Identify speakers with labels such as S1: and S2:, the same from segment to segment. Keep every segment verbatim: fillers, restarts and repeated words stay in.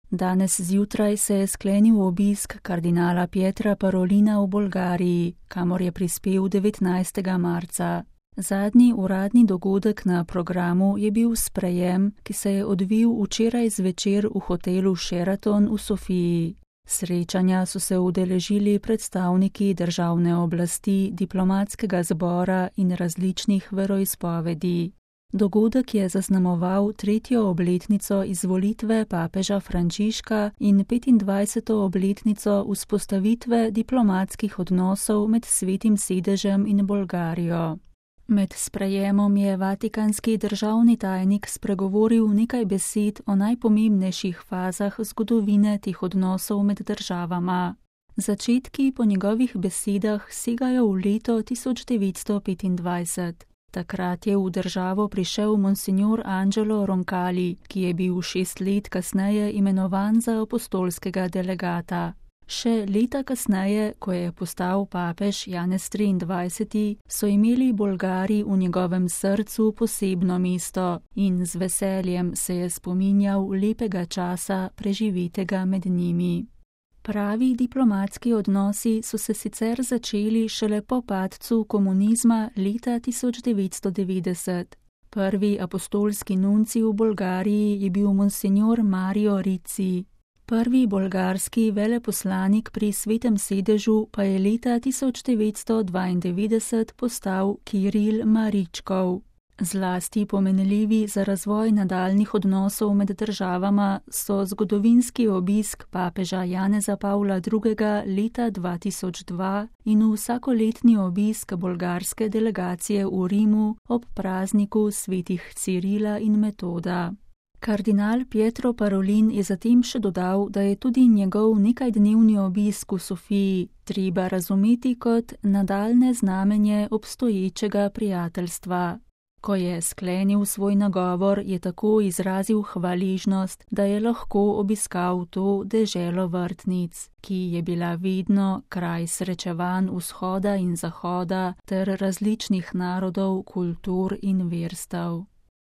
S1: Danes zjutraj se je sklenil obisk kardinala Pietra Parolina v Bolgariji, kamor je prispel devetnajstega marca. Zadnji uradni dogodek na programu je bil sprejem, ki se je odvil včeraj zvečer v hotelu Sheraton v Sofiji. Srečanja so se udeležili predstavniki državne oblasti, diplomatskega zbora in različnih veroizpovedi. Dogodek je zaznamoval tretjo obletnico izvolitve papeža Frančiška in petindvajseto obletnico vzpostavitve diplomatskih odnosov med Svetim sedežem in Bolgarijo. Med sprejemom je vatikanski državni tajnik spregovoril nekaj besed o najpomembnejših fazah zgodovine teh odnosov med državama. Začetki po njegovih besedah segajo v leto tisoč devetsto petindvajset. Takrat je v državo prišel monsignor Angelo Roncalli, ki je bil šest let kasneje imenovan za apostolskega delegata. Še leta kasneje, ko je postal papež Janez triindvajseti, so imeli Bolgari v njegovem srcu posebno mesto in z veseljem se je spominjal lepega časa preživetega med njimi. Pravi diplomatski odnosi so se sicer začeli šele po padcu komunizma leta tisoč devetsto devetdeset. Prvi apostolski nuncij v Bolgariji je bil monsignor Mario Rizzi. Prvi bolgarski veleposlanik pri Svetem sedežu pa je leta tisoč devetsto dvaindevetdeset postal Kiril Maričkov. Zlasti pomenljivi za razvoj nadaljnih odnosov med državama so zgodovinski obisk papeža Janeza Pavla drugega leta dva tisoč dva in vsakoletni obisk bolgarske delegacije v Rimu ob prazniku svetih Cirila in Metoda. Kardinal Pietro Parolin je zatem še dodal, da je tudi njegov nekajdnevni obisk v Sofiji treba razumeti kot nadaljnje znamenje obstoječega prijateljstva. Ko je sklenil svoj nagovor, je tako izrazil hvaležnost, da je lahko obiskal to deželo vrtnic, ki je bila vedno kraj srečevanj vzhoda in zahoda ter različnih narodov, kultur in verstev.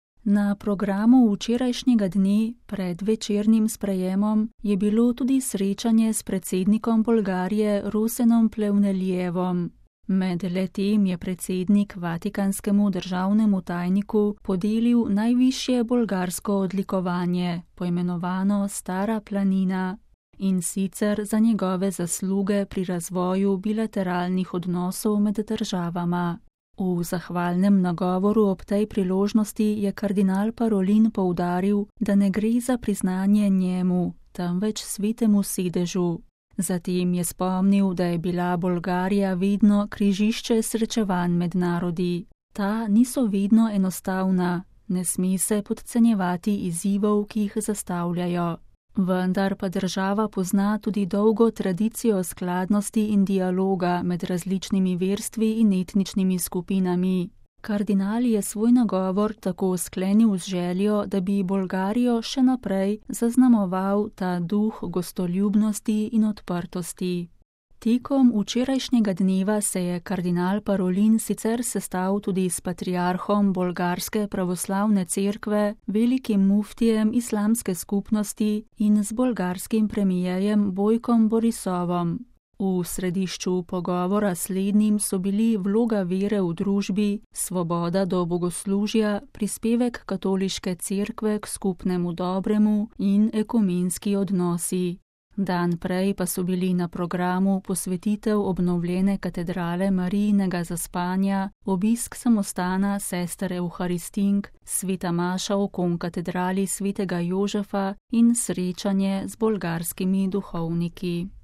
S1: Na programu včerajšnjega dne pred večernim sprejemom je bilo tudi srečanje s predsednikom Bolgarije Rosenom Plevneljevom. Med letem je predsednik vatikanskemu državnemu tajniku podelil najvišje bolgarsko odlikovanje, poimenovano Stara planina, in sicer za njegove zasluge pri razvoju bilateralnih odnosov med državama. V zahvalnem nagovoru ob tej priložnosti je kardinal Parolin poudaril, da ne gre za priznanje njemu, temveč Svetemu sedežu. Zatem je spomnil, da je bila Bolgarija vedno križišče srečevanj med narodi. Ta niso vedno enostavna, ne sme se podcenjevati izzivov, ki jih zastavljajo. Vendar pa država pozna tudi dolgo tradicijo skladnosti in dialoga med različnimi verstvi in etničnimi skupinami. Kardinal je svoj nagovor tako sklenil z željo, da bi Bolgarijo še naprej zaznamoval ta duh gostoljubnosti in odprtosti. Tekom včerajšnjega dneva se je kardinal Parolin sicer sestal tudi s patriarhom Bolgarske pravoslavne cerkve, velikim muftijem islamske skupnosti in z bolgarskim premijejem Bojkom Borisovom. V središču pogovora slednjim so bili vloga vere v družbi, svoboda do bogoslužja, prispevek katoliške cerkve k skupnemu dobremu in ekumenski odnosi. Dan prej pa so bili na programu posvetitev obnovljene katedrale Marijinega zaspanja, obisk samostana sester Euharistink, sveta maša v konkatedrali svetega Jožefa in srečanje z bolgarskimi duhovniki.